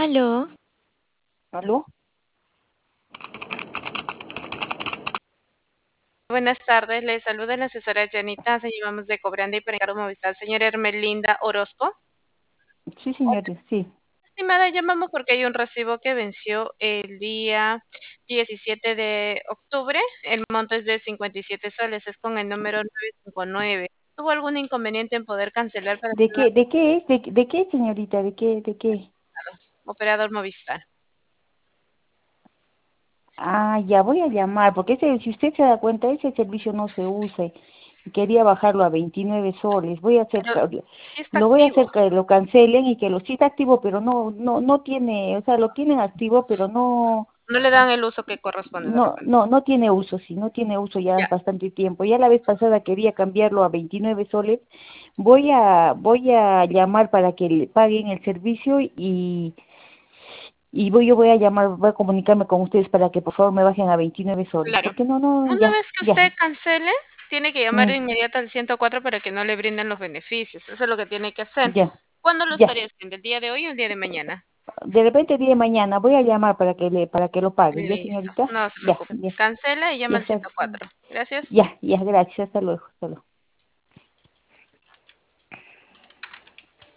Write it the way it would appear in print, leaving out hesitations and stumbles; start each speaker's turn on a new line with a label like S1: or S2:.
S1: Aló,
S2: ¿Aló?
S3: Buenas tardes, le saluda la asesora Janita, se llamamos de Cobranda y Precargo Movistar. Señora Hermelinda Orozco.
S2: Sí, señores, sí.
S3: Estimada, llamamos porque hay un recibo que venció el día 17 de octubre. El monto es de 57 soles, es con el número 959. ¿Tuvo algún inconveniente en poder cancelar para
S2: ¿De
S3: ser
S2: qué, de qué es? De qué, señorita? ¿De qué?
S3: operador Movistar?
S2: Ah, ya voy a llamar, porque si usted se da cuenta, ese servicio no se usa. Y quería bajarlo a 29 soles. Voy a hacer,
S3: Pero sí está
S2: lo voy a
S3: activo.
S2: hacer que lo cancelen y que lo sí está activo, pero no tiene, o sea, lo tienen activo, pero
S3: No le dan el uso que corresponde de repente.
S2: no tiene uso, sí, no tiene uso ya
S3: Ya,
S2: bastante tiempo. Ya la vez pasada quería cambiarlo a 29 soles. Voy a llamar para que le paguen el servicio yo voy a llamar, voy a comunicarme con ustedes para que por favor me bajen a 29 soles,
S3: claro.
S2: porque no,
S3: Una
S2: ya,
S3: vez que
S2: ya,
S3: usted cancele, tiene que llamar de
S2: mm,
S3: inmediato al 104 para que no le brinden los beneficios. Eso es lo que tiene que hacer.
S2: ya,
S3: ¿Cuándo lo
S2: ya.
S3: estaría haciendo? ¿El día de hoy o el día de mañana?
S2: De repente el día de mañana voy a llamar para que lo pague, ¿ya,
S3: Listo.
S2: señorita?
S3: No se
S2: Ya,
S3: preocupe.
S2: ya,
S3: Cancela y llama
S2: ya
S3: al
S2: está,
S3: 104. Gracias.
S2: ya, gracias, hasta luego, hasta luego.